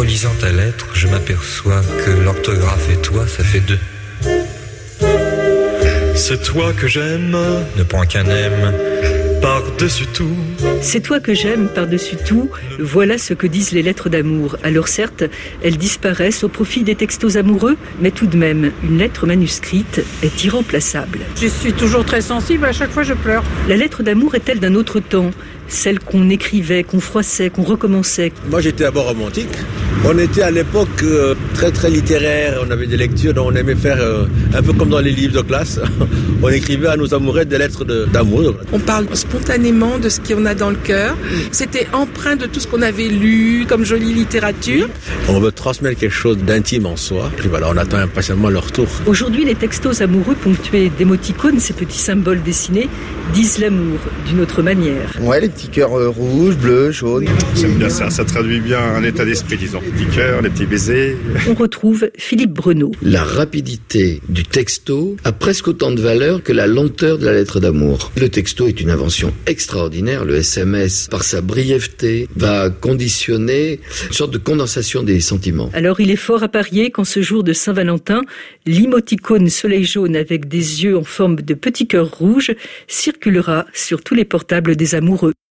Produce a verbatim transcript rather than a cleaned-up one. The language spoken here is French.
lisant ta lettre, je m'aperçois que l'orthographe et toi, ça fait deux. C'est toi que j'aime, ne point qu'un aime, par-dessus tout. C'est toi que j'aime par-dessus tout, voilà ce que disent les lettres d'amour. Alors certes, elles disparaissent au profit des textos amoureux, mais tout de même, une lettre manuscrite est irremplaçable. Je suis toujours très sensible, à chaque fois je pleure. La lettre d'amour est-elle d'un autre temps ? Celle qu'on écrivait, qu'on froissait, qu'on recommençait. Moi j'étais d'abord romantique. On était à l'époque euh, très très littéraire, on avait des lectures, donc on aimait faire euh, un peu comme dans les livres de classe. On écrivait à nos amoureux des lettres de, d'amour. On parle spontanément de ce qu'on a dans le cœur. C'était empreint de tout ce qu'on avait lu comme jolie littérature. On veut transmettre quelque chose d'intime en soi. Puis voilà, on attend impatiemment leur retour. Aujourd'hui, les textos amoureux ponctués d'émoticônes, ces petits symboles dessinés, disent l'amour d'une autre manière. Ouais, les petits cœurs euh, rouges, bleus, jaunes. J'aime bien ça, ça traduit bien un état d'esprit, disons. Les petits cœurs, les petits baisers. On retrouve Philippe Breneau. La rapidité du texto a presque autant de valeur que la lenteur de la lettre d'amour. Le texto est une invention extraordinaire. Le S M S, par sa brièveté, va conditionner une sorte de condensation des sentiments. Alors il est fort à parier qu'en ce jour de Saint-Valentin, l'émoticône soleil jaune avec des yeux en forme de petits cœurs rouges circulera sur tous les portables des amoureux.